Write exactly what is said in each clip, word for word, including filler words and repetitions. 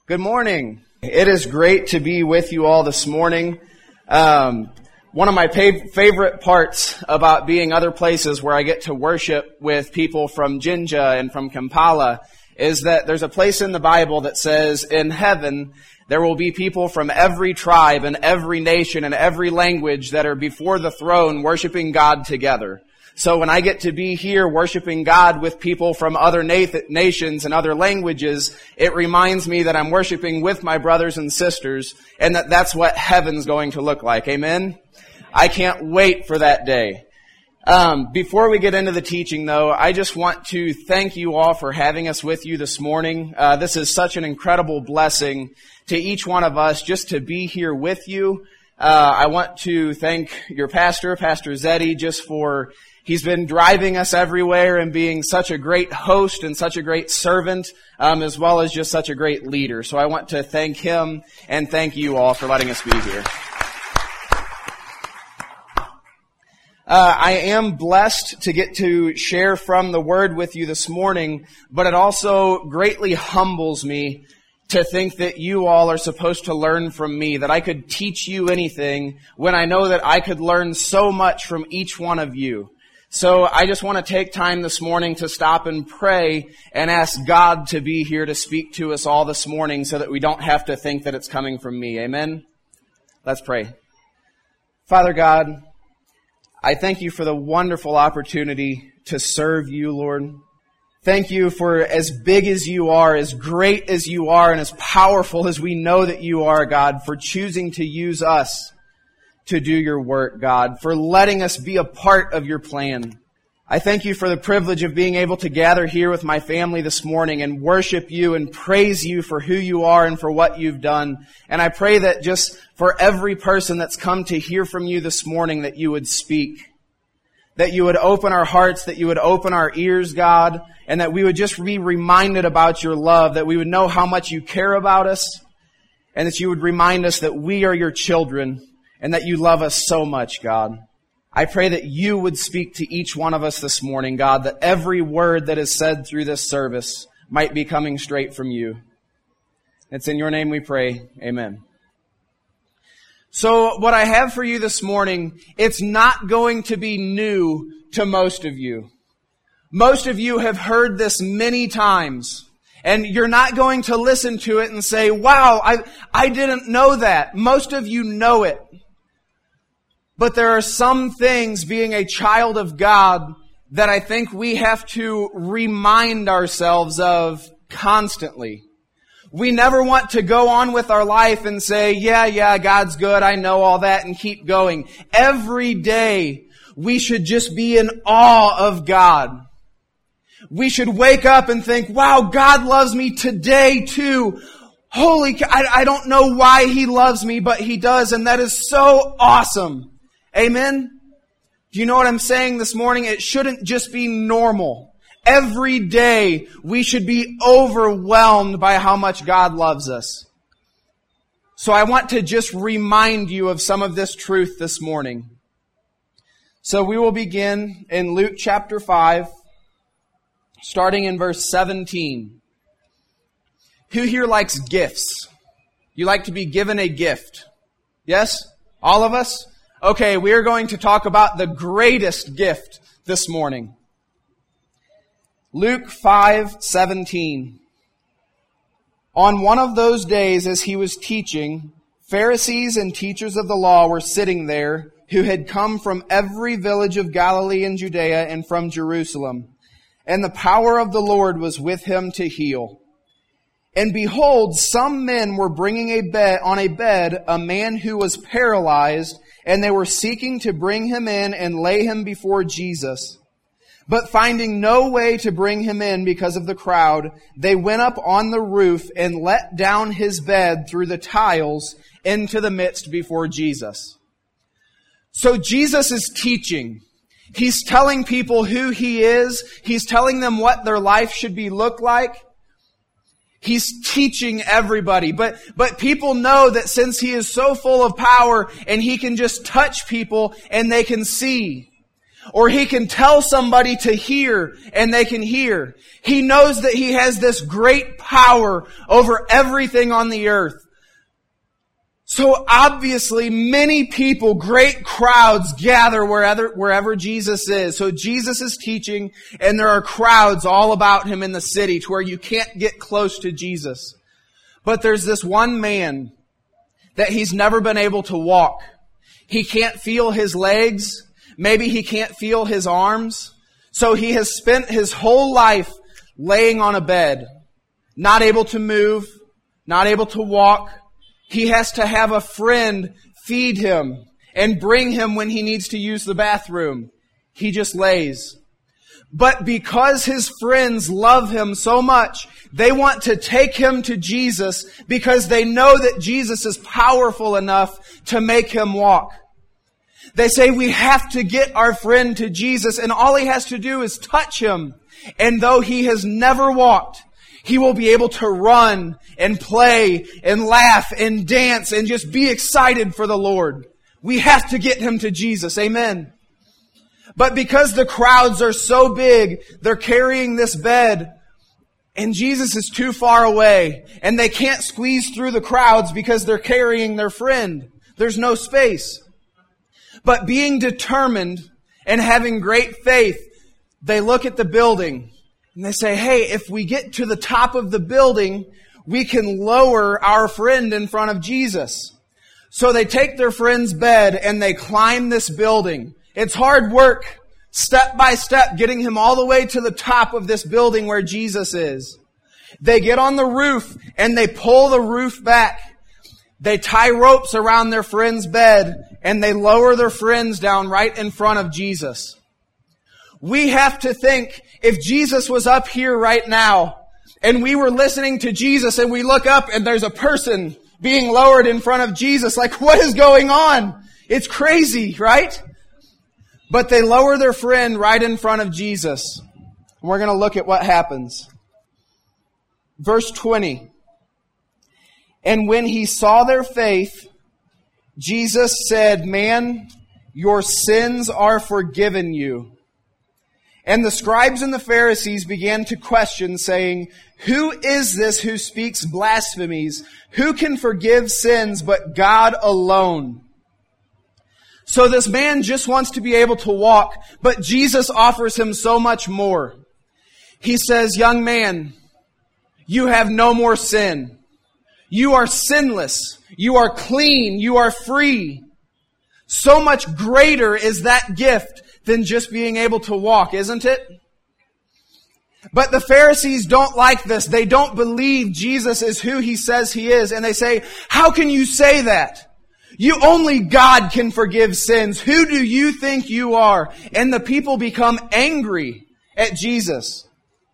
Good morning. It is great to be with you all this morning. Um, one of my pa- favorite parts about being other places where I get to worship with people from Jinja and from Kampala is that there's a place in the Bible that says, in heaven, there will be people from every tribe and every nation and every language that are before the throne worshiping God together. So when I get to be here worshiping God with people from other nations and other languages, it reminds me that I'm worshiping with my brothers and sisters, and that that's what heaven's going to look like. Amen? I can't wait for that day. Um, before we get into the teaching, though, I just want to thank you all for having us with you this morning. Uh, this is such an incredible blessing to each one of us just to be here with you. Uh, I want to thank your pastor, Pastor Zeddy, just for he's been driving us everywhere and being such a great host and such a great servant, um, as well as just such a great leader. So I want to thank him and thank you all for letting us be here. Uh, I am blessed to get to share from the Word with you this morning, but it also greatly humbles me to think that you all are supposed to learn from me, that I could teach you anything when I know that I could learn so much from each one of you. So I just want to take time this morning to stop and pray and ask God to be here to speak to us all this morning so that we don't have to think that it's coming from me. Amen? Let's pray. Father God, I thank you for the wonderful opportunity to serve you, Lord. Thank you for as big as you are, as great as you are, and as powerful as we know that you are, God, for choosing to use us to do your work, God, for letting us be a part of your plan. I thank you for the privilege of being able to gather here with my family this morning and worship you and praise you for who you are and for what you've done. And I pray that just for every person that's come to hear from you this morning, that you would speak, that you would open our hearts, that you would open our ears, God, and that we would just be reminded about your love, that we would know how much you care about us, and that you would remind us that we are your children, and that you love us so much, God. I pray that you would speak to each one of us this morning, God, that every word that is said through this service might be coming straight from you. It's in your name we pray. Amen. So what I have for you this morning, it's not going to be new to most of you. Most of you have heard this many times. And you're not going to listen to it and say, wow, I, I didn't know that. Most of you know it. But there are some things, being a child of God, that I think we have to remind ourselves of constantly. We never want to go on with our life and say, yeah, yeah, God's good, I know all that, and keep going. Every day, we should just be in awe of God. We should wake up and think, wow, God loves me today too. Holy, I, I don't know why He loves me, but He does, and that is so awesome. Amen? Do you know what I'm saying this morning? It shouldn't just be normal. Every day, we should be overwhelmed by how much God loves us. So I want to just remind you of some of this truth this morning. So we will begin in Luke chapter five, starting in verse seventeen. Who here likes gifts? You like to be given a gift? Yes? All of us? Okay, we are going to talk about the greatest gift this morning. Luke five seventeen. On one of those days as he was teaching, Pharisees and teachers of the law were sitting there, who had come from every village of Galilee and Judea and from Jerusalem. And the power of the Lord was with him to heal. And behold, some men were bringing a bed on a bed a man who was paralyzed, and they were seeking to bring him in and lay him before Jesus. But finding no way to bring him in because of the crowd, they went up on the roof and let down his bed through the tiles into the midst before Jesus. So Jesus is teaching. He's telling people who He is. He's telling them what their life should be look like. He's teaching everybody. But, but people know that since He is so full of power and He can just touch people and they can see. Or he can tell somebody to hear and they can hear. He knows that he has this great power over everything on the earth. So obviously many people, great crowds gather wherever, wherever Jesus is. So Jesus is teaching and there are crowds all about him in the city to where you can't get close to Jesus. But there's this one man that he's never been able to walk. He can't feel his legs. Maybe he can't feel his arms. So he has spent his whole life laying on a bed, not able to move, not able to walk. He has to have a friend feed him and bring him when he needs to use the bathroom. He just lays. But because his friends love him so much, they want to take him to Jesus because they know that Jesus is powerful enough to make him walk. They say we have to get our friend to Jesus, and all he has to do is touch him. And though he has never walked, he will be able to run and play and laugh and dance and just be excited for the Lord. We have to get him to Jesus. Amen. But because the crowds are so big, they're carrying this bed and Jesus is too far away and they can't squeeze through the crowds because they're carrying their friend. There's no space. But being determined and having great faith, they look at the building and they say, hey, if we get to the top of the building, we can lower our friend in front of Jesus. So they take their friend's bed and they climb this building. It's hard work, step by step, getting him all the way to the top of this building where Jesus is. They get on the roof and they pull the roof back. They tie ropes around their friend's bed and they lower their friends down right in front of Jesus. We have to think, if Jesus was up here right now and we were listening to Jesus and we look up and there's a person being lowered in front of Jesus, like, what is going on? It's crazy, right? But they lower their friend right in front of Jesus. We're going to look at what happens. Verse twenty. And when he saw their faith, Jesus said, man, your sins are forgiven you. And the scribes and the Pharisees began to question, saying, who is this who speaks blasphemies? Who can forgive sins but God alone? So this man just wants to be able to walk, but Jesus offers him so much more. He says, young man, you have no more sin. You are sinless. You are clean. You are free. So much greater is that gift than just being able to walk, isn't it? But the Pharisees don't like this. They don't believe Jesus is who he says he is. And they say, how can you say that? You only God can forgive sins. Who do you think you are? And the people become angry at Jesus.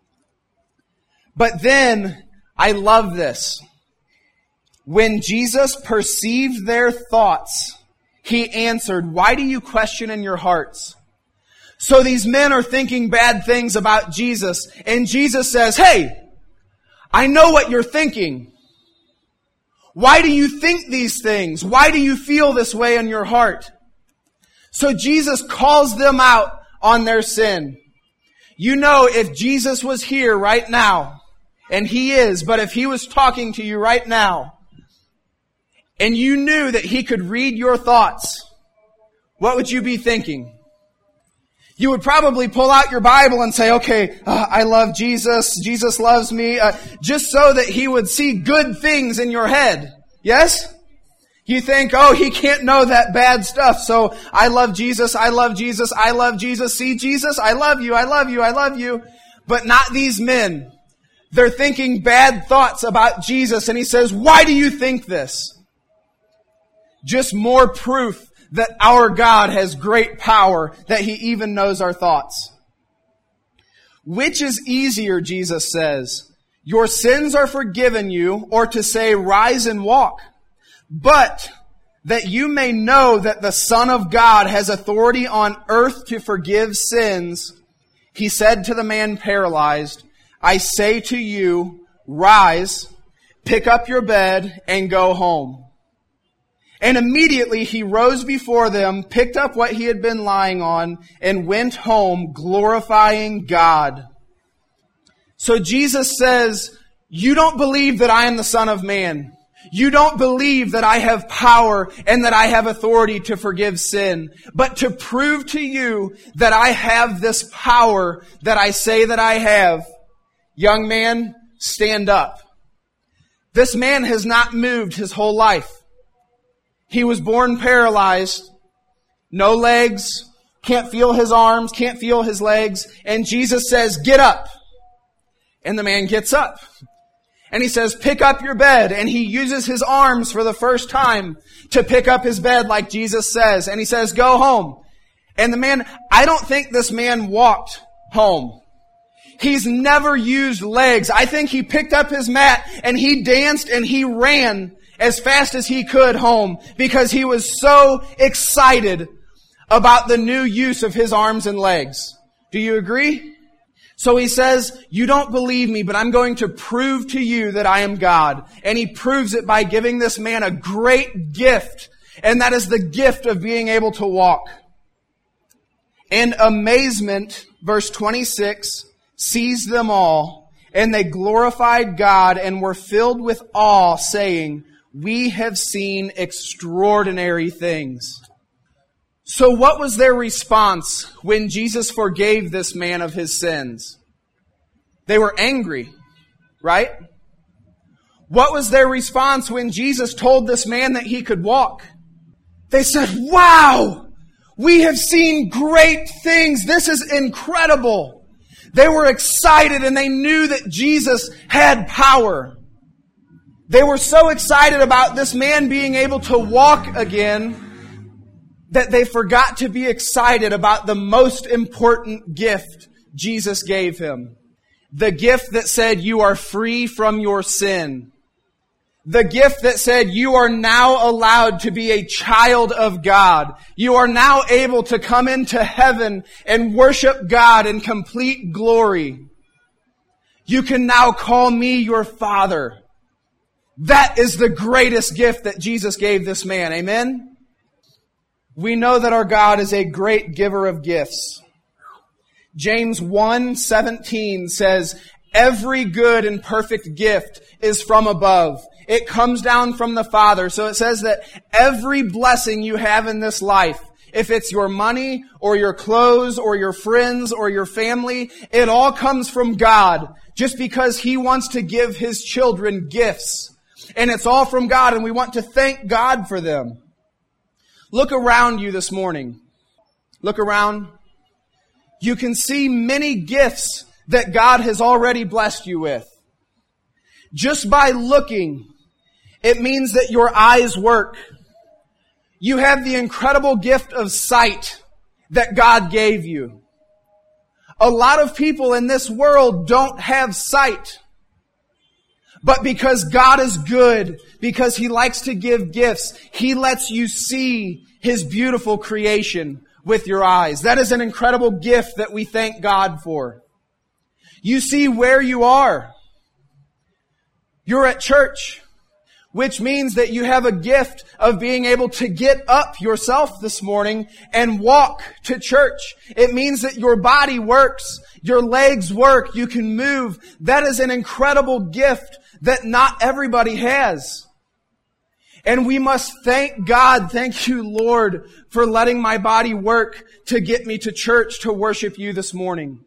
But then, I love this. When Jesus perceived their thoughts, he answered, why do you question in your hearts? So these men are thinking bad things about Jesus. And Jesus says, hey, I know what you're thinking. Why do you think these things? Why do you feel this way in your heart? So Jesus calls them out on their sin. You know, if Jesus was here right now, and he is, but if he was talking to you right now, and you knew that he could read your thoughts, what would you be thinking? You would probably pull out your Bible and say, okay, uh, I love Jesus, Jesus loves me, uh, just so that he would see good things in your head. Yes? You think, oh, he can't know that bad stuff, so I love Jesus, I love Jesus, I love Jesus. See, Jesus, I love you, I love you, I love you. But not these men. They're thinking bad thoughts about Jesus, and he says, why do you think this? Just more proof that our God has great power, that he even knows our thoughts. Which is easier, Jesus says, your sins are forgiven you, or to say, rise and walk? But that you may know that the Son of God has authority on earth to forgive sins, he said to the man paralyzed, I say to you, rise, pick up your bed, and go home. And immediately he rose before them, picked up what he had been lying on, and went home glorifying God. So Jesus says, you don't believe that I am the Son of Man. You don't believe that I have power and that I have authority to forgive sin. But to prove to you that I have this power that I say that I have, young man, stand up. This man has not moved his whole life. He was born paralyzed, no legs, can't feel his arms, can't feel his legs. And Jesus says, get up. And the man gets up. And he says, pick up your bed. And he uses his arms for the first time to pick up his bed like Jesus says. And he says, go home. And the man, I don't think this man walked home. He's never used legs. I think he picked up his mat and he danced and he ran as fast as he could home because he was so excited about the new use of his arms and legs. Do you agree? So he says, you don't believe me, but I'm going to prove to you that I am God. And he proves it by giving this man a great gift. And that is the gift of being able to walk. And amazement, verse twenty-six, seized them all. And they glorified God and were filled with awe, saying, we have seen extraordinary things. So what was their response when Jesus forgave this man of his sins? They were angry, right? What was their response when Jesus told this man that he could walk? They said, wow, we have seen great things. This is incredible. They were excited and they knew that Jesus had power. They were so excited about this man being able to walk again that they forgot to be excited about the most important gift Jesus gave him. The gift that said you are free from your sin. The gift that said you are now allowed to be a child of God. You are now able to come into heaven and worship God in complete glory. You can now call me your Father. That is the greatest gift that Jesus gave this man. Amen? We know that our God is a great giver of gifts. James one seventeen says, every good and perfect gift is from above. It comes down from the Father. So it says that every blessing you have in this life, if it's your money or your clothes or your friends or your family, it all comes from God just because He wants to give His children gifts. And it's all from God, and we want to thank God for them. Look around you this morning. Look around. You can see many gifts that God has already blessed you with. Just by looking, it means that your eyes work. You have the incredible gift of sight that God gave you. A lot of people in this world don't have sight. But because God is good, because He likes to give gifts, He lets you see His beautiful creation with your eyes. That is an incredible gift that we thank God for. You see where you are. You're at church, which means that you have a gift of being able to get up yourself this morning and walk to church. It means that your body works, your legs work, you can move. That is an incredible gift that not everybody has. And we must thank God, thank you, Lord, for letting my body work to get me to church to worship you this morning.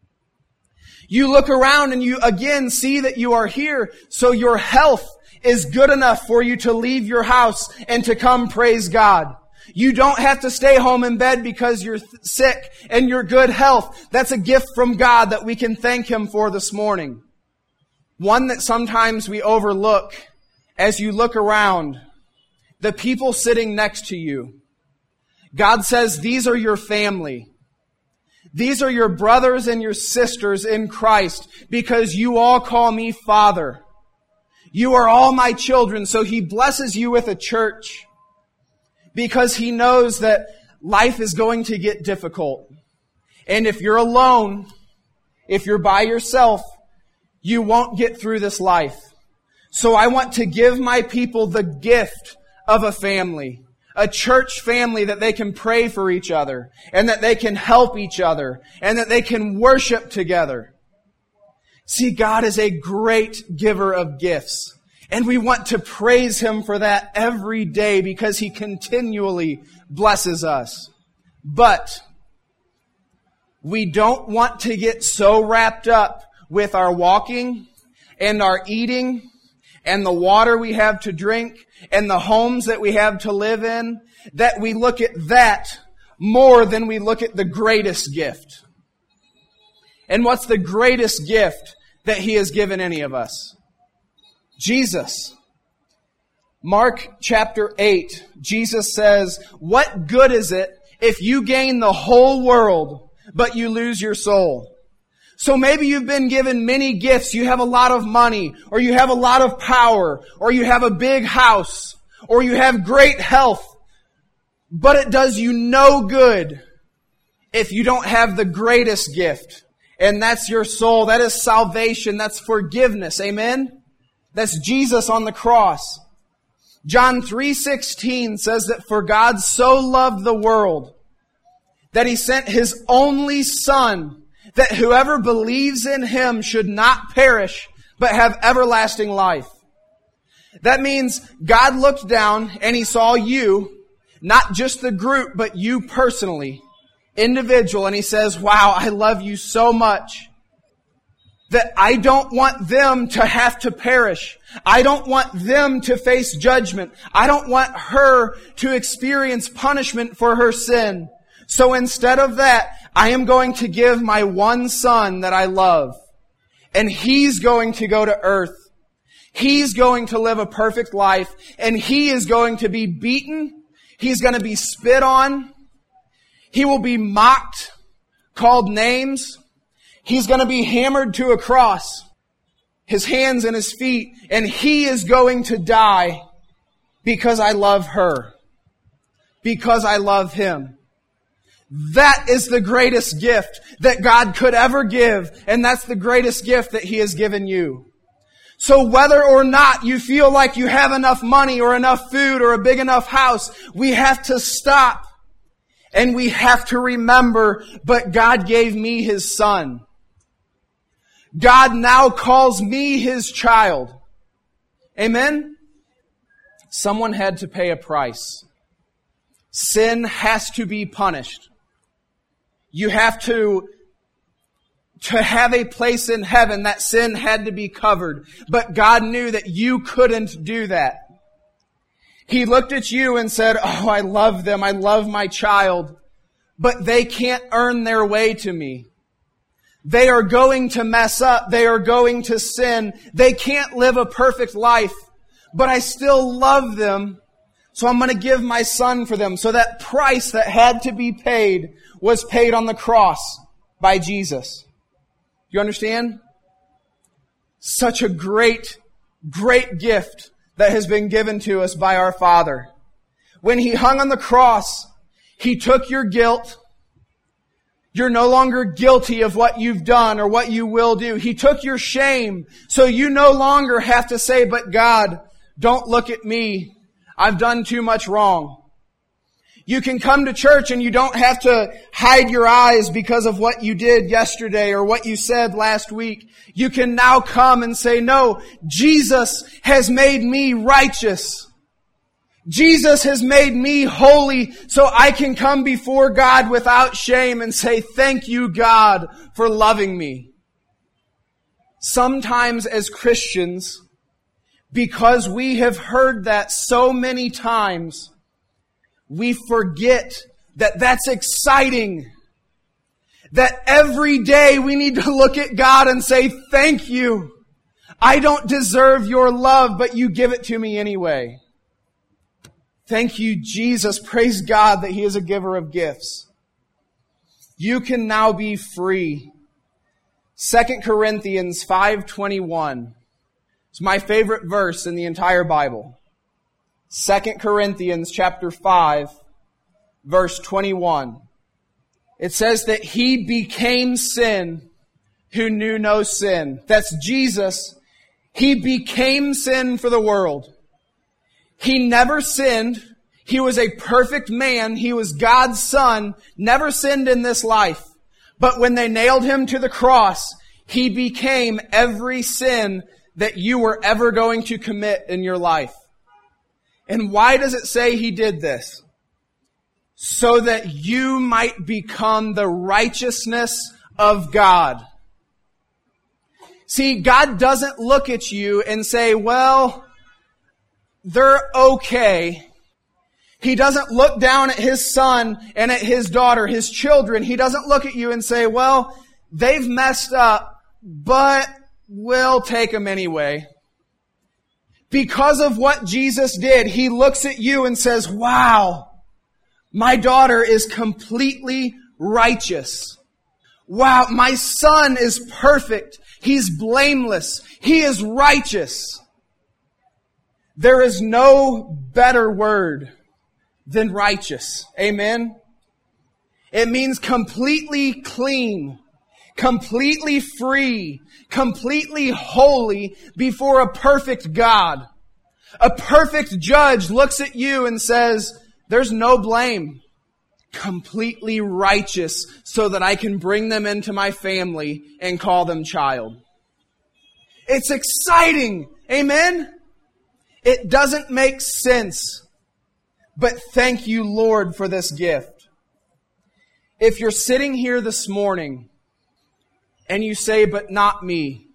You look around and you again see that you are here, so your health is good enough for you to leave your house and to come praise God. You don't have to stay home in bed because you're th- sick and you're good health. That's a gift from God that we can thank Him for this morning. One that sometimes we overlook as you look around, the people sitting next to you. God says, these are your family. These are your brothers and your sisters in Christ because you all call me Father. You are all my children, so He blesses you with a church because He knows that life is going to get difficult. And if you're alone, if you're by yourself, you won't get through this life. So I want to give my people the gift of a family. A church family that they can pray for each other, and that they can help each other, and that they can worship together. See, God is a great giver of gifts, and we want to praise Him for that every day because He continually blesses us. But we don't want to get so wrapped up with our walking and our eating and the water we have to drink and the homes that we have to live in, that we look at that more than we look at the greatest gift. And what's the greatest gift that He has given any of us? Jesus. Mark chapter eight, Jesus says, "What good is it if you gain the whole world, but you lose your soul?" So maybe you've been given many gifts. You have a lot of money, or you have a lot of power, or you have a big house, or you have great health. But it does you no good if you don't have the greatest gift. And that's your soul. That is salvation. That's forgiveness. Amen? That's Jesus on the cross. John three sixteen says that for God so loved the world that He sent His only Son, that whoever believes in Him should not perish, but have everlasting life. That means God looked down and He saw you, not just the group, but you personally, individual, and He says, wow, I love you so much that I don't want them to have to perish. I don't want them to face judgment. I don't want her to experience punishment for her sin. So instead of that, I am going to give my one Son that I love. And He's going to go to earth. He's going to live a perfect life. And He is going to be beaten. He's going to be spit on. He will be mocked, called names. He's going to be hammered to a cross, His hands and His feet. And He is going to die because I love her. Because I love Him. That is the greatest gift that God could ever give, and that's the greatest gift that He has given you. So whether or not you feel like you have enough money or enough food or a big enough house, we have to stop and we have to remember, but God gave me His Son. God now calls me His child. Amen? Someone had to pay a price. Sin has to be punished. You have to, to have a place in heaven, that sin had to be covered. But God knew that you couldn't do that. He looked at you and said, oh, I love them. I love my child. But they can't earn their way to me. They are going to mess up. They are going to sin. They can't live a perfect life. But I still love them. So I'm going to give my Son for them. So that price that had to be paid was paid on the cross by Jesus. You understand? Such a great, great gift that has been given to us by our Father. When He hung on the cross, He took your guilt. You're no longer guilty of what you've done or what you will do. He took your shame, so you no longer have to say, but God, don't look at me. I've done too much wrong. You can come to church and you don't have to hide your eyes because of what you did yesterday or what you said last week. You can now come and say, no, Jesus has made me righteous. Jesus has made me holy so I can come before God without shame and say, thank you, God, for loving me. Sometimes as Christians, because we have heard that so many times, we forget that that's exciting. That every day we need to look at God and say, thank you. I don't deserve your love, but you give it to me anyway. Thank you, Jesus. Praise God that He is a giver of gifts. You can now be free. Second Corinthians five twenty-one. It's my favorite verse in the entire Bible. Second Corinthians chapter five, verse twenty-one. It says that He became sin who knew no sin. That's Jesus. He became sin for the world. He never sinned. He was a perfect man. He was God's son, never sinned in this life. But when they nailed him to the cross, he became every sin that you were ever going to commit in your life. And why does it say he did this? So that you might become the righteousness of God. See, God doesn't look at you and say, well, they're okay. He doesn't look down at his son and at his daughter, his children. He doesn't look at you and say, well, they've messed up, but we'll take them anyway. Because of what Jesus did, he looks at you and says, wow, my daughter is completely righteous. Wow, my son is perfect. He's blameless. He is righteous. There is no better word than righteous. Amen? It means completely clean, completely free, completely holy before a perfect God. A perfect judge looks at you and says, there's no blame. Completely righteous so that I can bring them into my family and call them child. It's exciting. Amen? It doesn't make sense. But thank you, Lord, for this gift. If you're sitting here this morning and you say, but not me,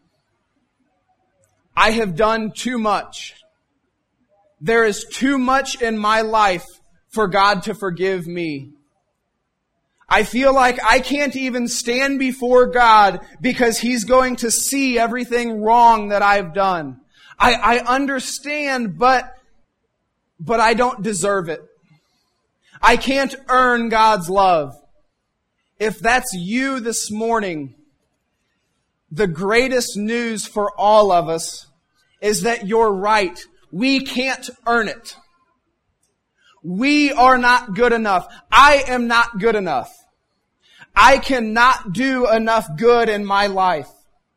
I have done too much. There is too much in my life for God to forgive me. I feel like I can't even stand before God because He's going to see everything wrong that I've done. I, I understand, but, but I don't deserve it. I can't earn God's love. If that's you this morning, the greatest news for all of us is that you're right. We can't earn it. We are not good enough. I am not good enough. I cannot do enough good in my life.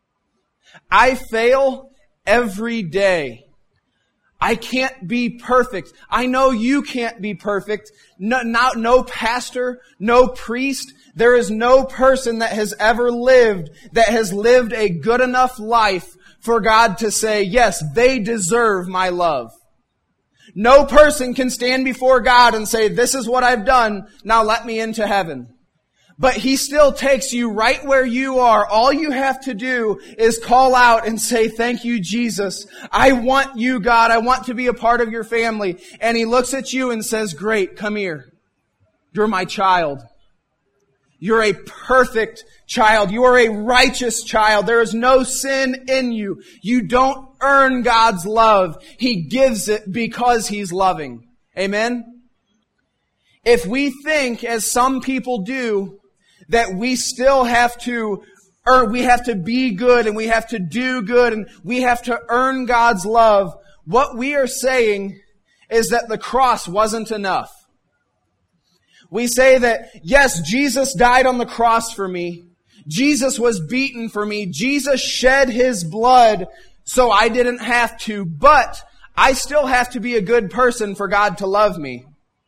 I fail every day. I can't be perfect. I know you can't be perfect. No, not, no pastor, no priest. There is no person that has ever lived that has lived a good enough life for God to say, yes, they deserve my love. No person can stand before God and say, this is what I've done, now let me into heaven. But He still takes you right where you are. All you have to do is call out and say, thank you, Jesus. I want you, God. I want to be a part of your family. And He looks at you and says, great, come here. You're my child. You're a perfect child. You are a righteous child. There is no sin in you. You don't earn God's love. He gives it because He's loving. Amen? If we think, as some people do, that we still have to earn, we have to be good and we have to do good and we have to earn God's love, what we are saying is that the cross wasn't enough. We say that, yes, Jesus died on the cross for me. Jesus was beaten for me. Jesus shed His blood so I didn't have to, but I still have to be a good person for God to love me.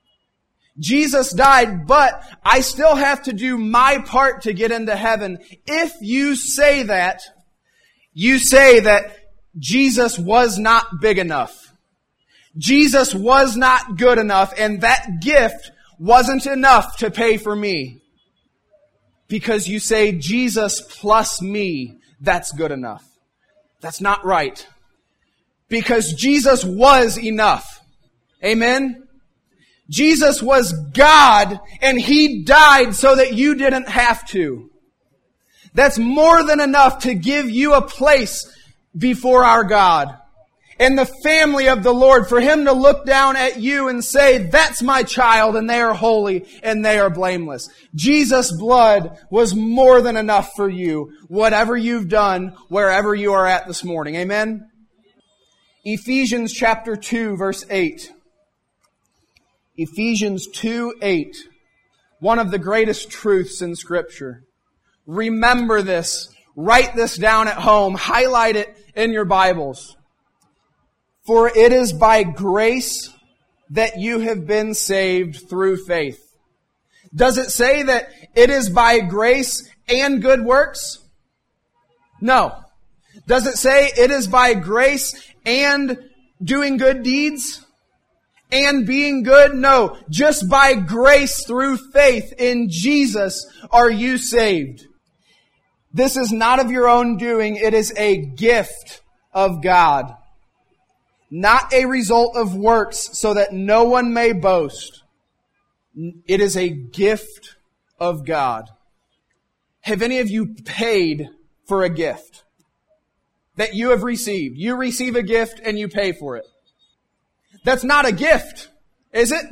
Jesus died, but I still have to do my part to get into heaven. If you say that, you say that Jesus was not big enough. Jesus was not good enough, and that gift wasn't enough to pay for me. Because you say Jesus plus me, that's good enough. That's not right. Because Jesus was enough. Amen? Jesus was God, and He died so that you didn't have to. That's more than enough to give you a place before our God. In the family of the Lord, for Him to look down at you and say, that's my child, and they are holy, and they are blameless. Jesus' blood was more than enough for you, whatever you've done, wherever you are at this morning. Amen? Ephesians chapter two, verse eight. Ephesians two eight, one of the greatest truths in Scripture. Remember this. Write this down at home. Highlight it in your Bibles. For it is by grace that you have been saved through faith. Does it say that it is by grace and good works? No. Does it say it is by grace and doing good deeds? And being good? No. Just by grace through faith in Jesus are you saved. This is not of your own doing. It is a gift of God. Not a result of works, so that no one may boast. It is a gift of God. Have any of you paid for a gift that you have received? You receive a gift and you pay for it. That's not a gift, is it?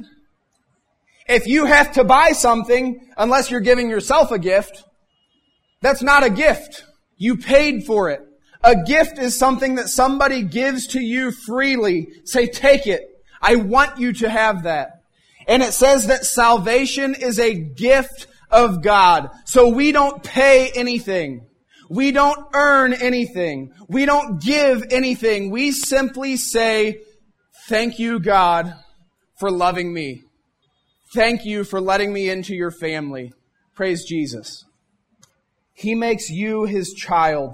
If you have to buy something, unless you're giving yourself a gift, that's not a gift. You paid for it. A gift is something that somebody gives to you freely. Say, take it. I want you to have that. And it says that salvation is a gift of God. So we don't pay anything. We don't earn anything. We don't give anything. We simply say, thank you, God, for loving me. Thank you for letting me into your family. Praise Jesus. He makes you His child.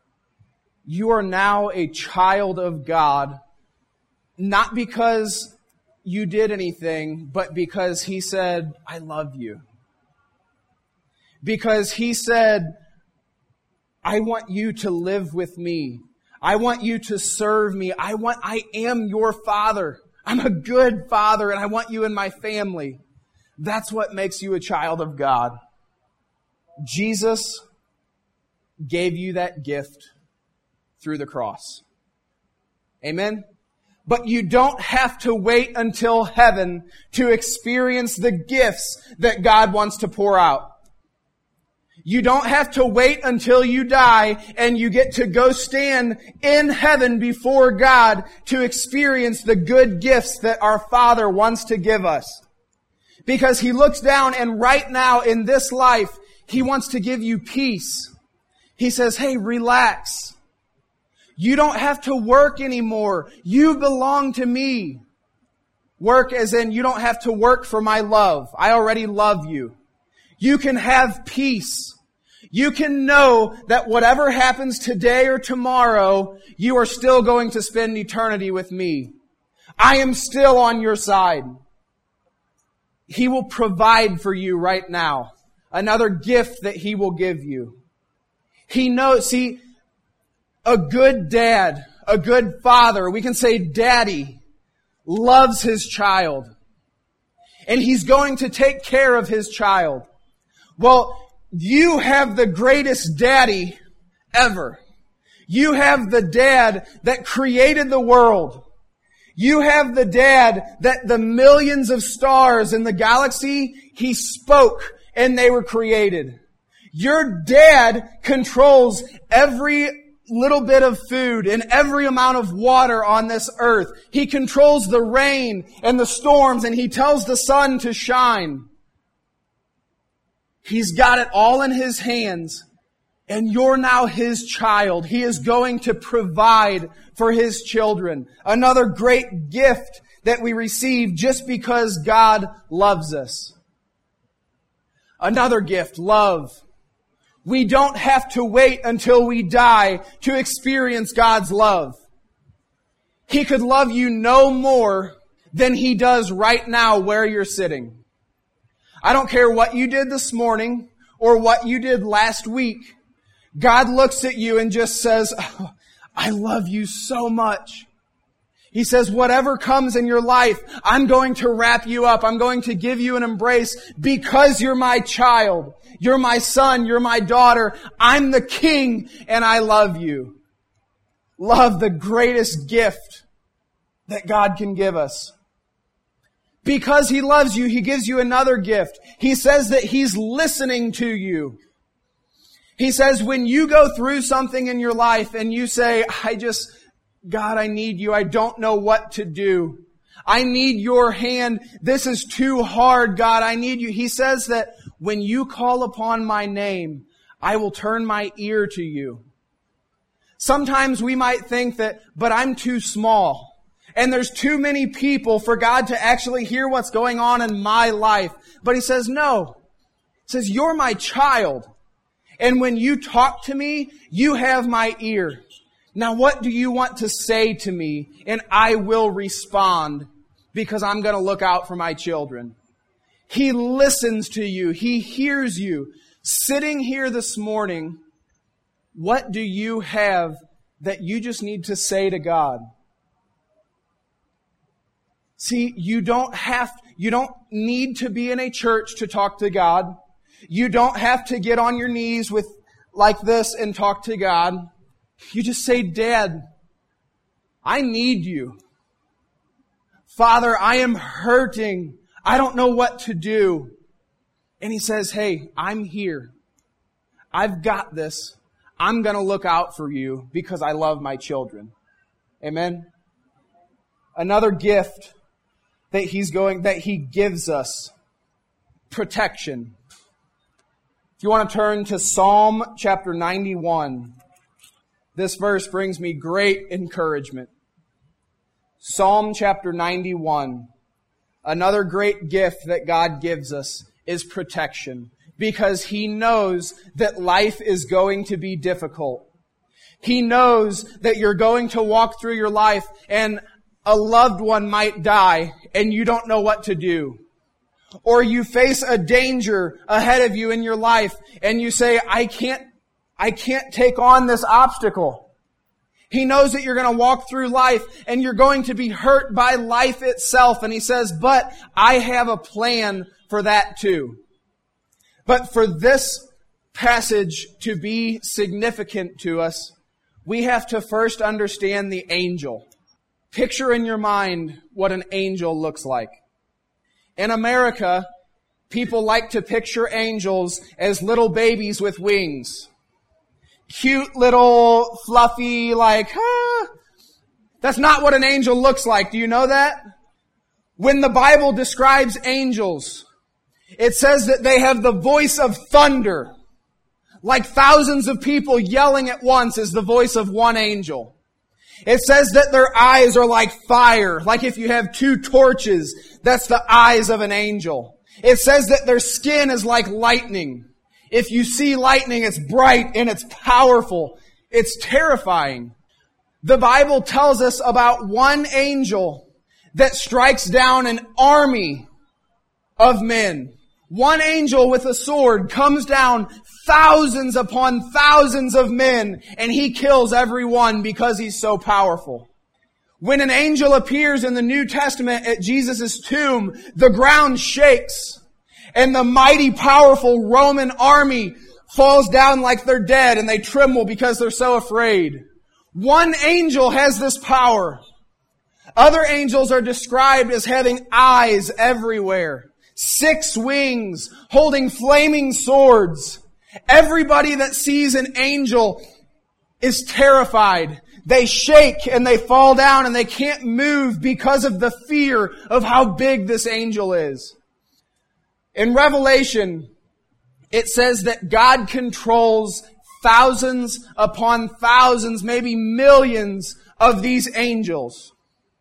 You are now a child of God, not because you did anything, but because He said, I love you. Because He said, I want you to live with me. I want you to serve me. I want, I am your Father. I'm a good Father and I want you in my family. That's what makes you a child of God. Jesus gave you that gift through the cross. Amen? But you don't have to wait until heaven to experience the gifts that God wants to pour out. You don't have to wait until you die and you get to go stand in heaven before God to experience the good gifts that our Father wants to give us. Because He looks down and right now in this life, He wants to give you peace. He says, hey, relax. You don't have to work anymore. You belong to me. Work as in you don't have to work for my love. I already love you. You can have peace. You can know that whatever happens today or tomorrow, you are still going to spend eternity with me. I am still on your side. He will provide for you right now. Another gift that He will give you. He knows, see, a good dad, a good father, we can say daddy, loves his child. And he's going to take care of his child. Well, you have the greatest daddy ever. You have the dad that created the world. You have the dad that the millions of stars in the galaxy, He spoke and they were created. Your dad controls every little bit of food and every amount of water on this earth. He controls the rain and the storms and He tells the sun to shine. He's got it all in His hands and you're now His child. He is going to provide for His children. Another great gift that we receive just because God loves us. Another gift, love. We don't have to wait until we die to experience God's love. He could love you no more than He does right now where you're sitting. I don't care what you did this morning or what you did last week. God looks at you and just says, oh, I love you so much. He says, whatever comes in your life, I'm going to wrap you up. I'm going to give you an embrace because you're my child. You're my son. You're my daughter. I'm the king and I love you. Love, the greatest gift that God can give us. Because He loves you, He gives you another gift. He says that He's listening to you. He says when you go through something in your life and you say, I just, God, I need you. I don't know what to do. I need your hand. This is too hard, God. I need you. He says that when you call upon my name, I will turn my ear to you. Sometimes we might think that, but I'm too small. and there's too many people for God to actually hear what's going on in my life. But He says, no. He says, you're my child. And when you talk to me, you have my ear. Now what do you want to say to me? And I will respond because I'm going to look out for my children. He listens to you. He hears you. Sitting here this morning, what do you have that you just need to say to God? See, you don't have, you don't need to be in a church to talk to God. You don't have to get on your knees with like this and talk to God. You just say, Dad, I need you. Father, I am hurting. I don't know what to do. And He says, hey, I'm here. I've got this. I'm going to look out for you because I love my children. Amen. Another gift that He's going, that He gives us, protection. If you want to turn to Psalm chapter ninety-one, this verse brings me great encouragement. Psalm chapter ninety-one. Another great gift that God gives us is protection, because He knows that life is going to be difficult. He knows that you're going to walk through your life and a loved one might die and you don't know what to do. Or you face a danger ahead of you in your life and you say, I can't, I can't take on this obstacle. He knows that you're going to walk through life and you're going to be hurt by life itself. And He says, but I have a plan for that too. But for this passage to be significant to us, we have to first understand the angel. Picture in your mind what an angel looks like. In America, people like to picture angels as little babies with wings. Cute little fluffy, like, ah. That's not what an angel looks like. Do you know that? When the Bible describes angels, it says that they have the voice of thunder. Like thousands of people yelling at once is the voice of one angel. It says that their eyes are like fire. Like if you have two torches, that's the eyes of an angel. It says that their skin is like lightning. If you see lightning, it's bright and it's powerful. It's terrifying. The Bible tells us about one angel that strikes down an army of men. One angel with a sword comes down thousands upon thousands of men, and he kills every one because he's so powerful. When an angel appears in the New Testament at Jesus' tomb, the ground shakes, and the mighty, powerful Roman army falls down like they're dead, and they tremble because they're so afraid. One angel has this power. Other angels are described as having eyes everywhere, six wings, holding flaming swords. Everybody that sees an angel is terrified. They shake and they fall down and they can't move because of the fear of how big this angel is. In Revelation, it says that God controls thousands upon thousands, maybe millions of these angels.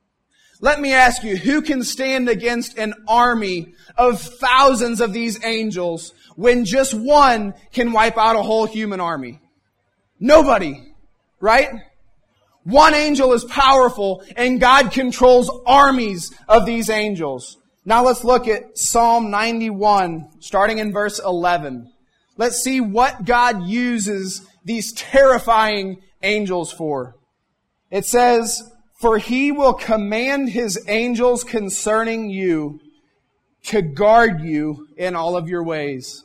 Let me ask you, who can stand against an army of thousands of these angels when just one can wipe out a whole human army? Nobody, right? One angel is powerful and God controls armies of these angels. Now let's look at Psalm ninety-one, starting in verse eleven. Let's see what God uses these terrifying angels for. It says, "For He will command His angels concerning you to guard you in all of your ways.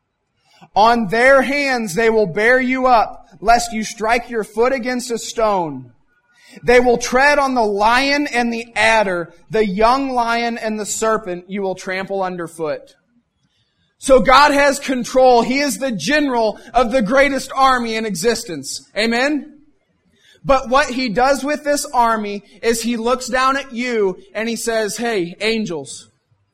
On their hands they will bear you up, lest you strike your foot against a stone. They will tread on the lion and the adder, the young lion and the serpent you will trample underfoot." So God has control. He is the general of the greatest army in existence. Amen? But what He does with this army is He looks down at you and He says, "Hey, angels,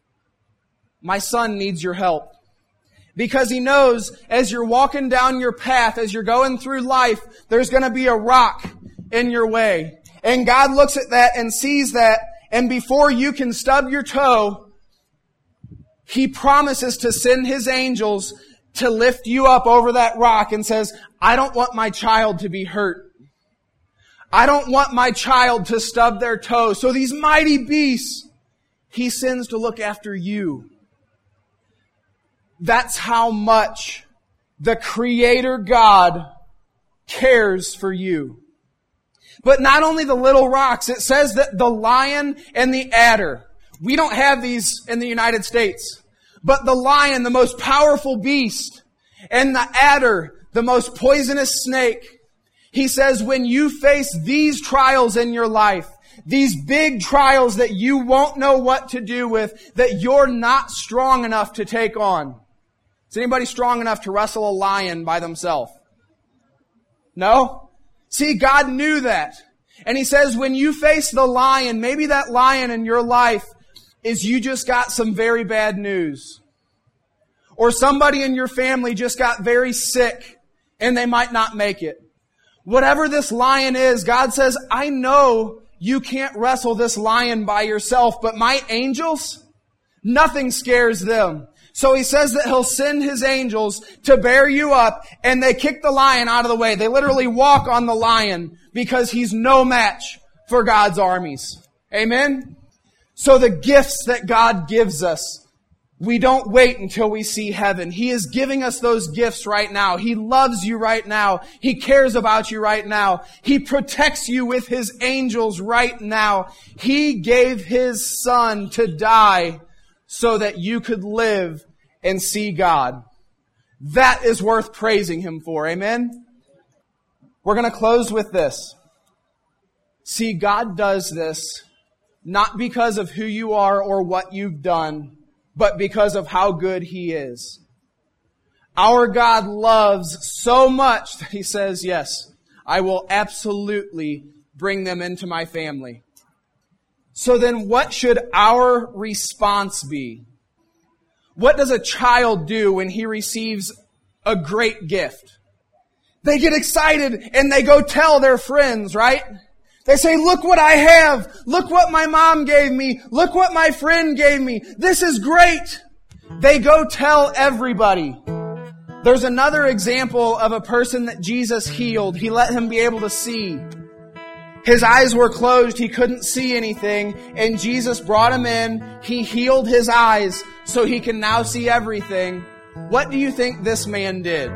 my son needs your help." Because He knows as you're walking down your path, as you're going through life, there's going to be a rock in your way. And God looks at that and sees that, and before you can stub your toe, He promises to send His angels to lift you up over that rock and says, I don't want my child to be hurt. I don't want my child to stub their toe. So these mighty beasts, He sends to look after you. That's how much the Creator God cares for you. But not only the little rocks, it says that the lion and the adder, we don't have these in the United States, but the lion, the most powerful beast, and the adder, the most poisonous snake, He says when you face these trials in your life, these big trials that you won't know what to do with, that you're not strong enough to take on. Is anybody strong enough to wrestle a lion by themselves? No? See, God knew that. And He says when you face the lion, maybe that lion in your life is you just got some very bad news. Or somebody in your family just got very sick and they might not make it. Whatever this lion is, God says, I know you can't wrestle this lion by yourself, but my angels, nothing scares them. So He says that He'll send His angels to bear you up, and they kick the lion out of the way. They literally walk on the lion because he's no match for God's armies. Amen? So the gifts that God gives us, we don't wait until we see heaven. He is giving us those gifts right now. He loves you right now. He cares about you right now. He protects you with His angels right now. He gave His Son to die so that you could live and see God. That is worth praising Him for. Amen? We're going to close with this. See, God does this not because of who you are or what you've done, but because of how good He is. Our God loves so much that He says, yes, I will absolutely bring them into my family. So then what should our response be? What does a child do when he receives a great gift? They get excited and they go tell their friends, right? They say, look what I have. Look what my mom gave me. Look what my friend gave me. This is great. They go tell everybody. There's another example of a person that Jesus healed. He let him be able to see. His eyes were closed. He couldn't see anything. And Jesus brought him in. He healed his eyes so he can now see everything. What do you think this man did?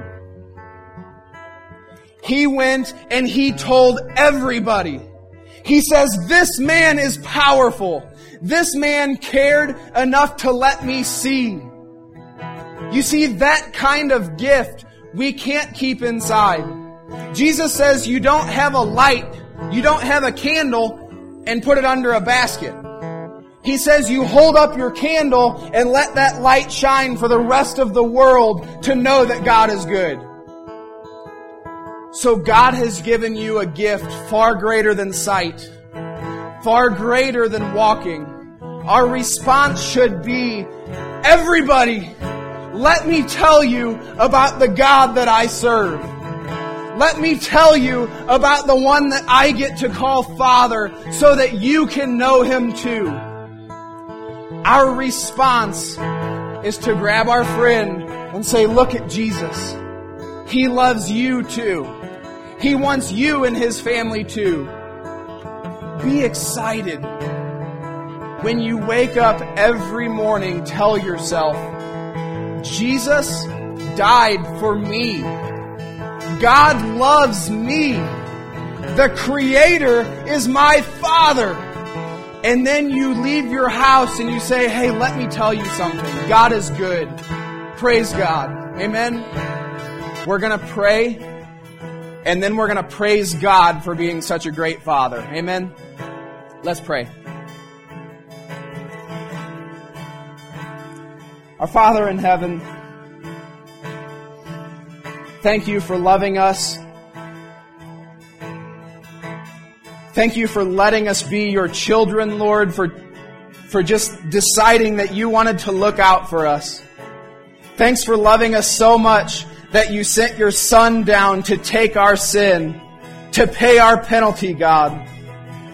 He went and he told everybody. He says, this man is powerful. This man cared enough to let me see. You see, that kind of gift we can't keep inside. Jesus says you don't have a light, you don't have a candle and put it under a basket. He says you hold up your candle and let that light shine for the rest of the world to know that God is good. So God has given you a gift far greater than sight, far greater than walking. Our response should be, everybody, let me tell you about the God that I serve. Let me tell you about the one that I get to call Father so that you can know Him too. Our response is to grab our friend and say, look at Jesus. He loves you too. He wants you and His family too. Be excited. When you wake up every morning, tell yourself, Jesus died for me. God loves me. The Creator is my Father. And then you leave your house and you say, hey, let me tell you something. God is good. Praise God. Amen. We're going to pray. And then we're going to praise God for being such a great Father. Amen? Let's pray. Our Father in heaven, thank You for loving us. Thank You for letting us be Your children, Lord, for, for just deciding that You wanted to look out for us. Thanks for loving us so much that You sent Your Son down to take our sin, to pay our penalty, God.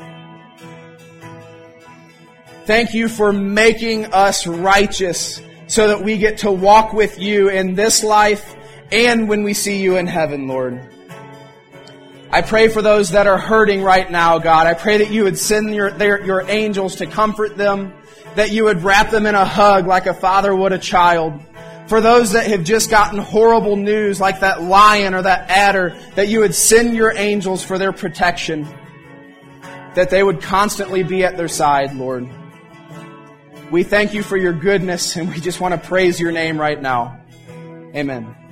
Thank you for making us righteous so that we get to walk with you in this life and when we see you in heaven, Lord. I pray for those that are hurting right now, God. I pray that you would send your, their, your angels to comfort them, that you would wrap them in a hug like a father would a child. For those that have just gotten horrible news like that lion or that adder, that you would send your angels for their protection, that they would constantly be at their side, Lord. We thank you for your goodness, and we just want to praise your name right now. Amen.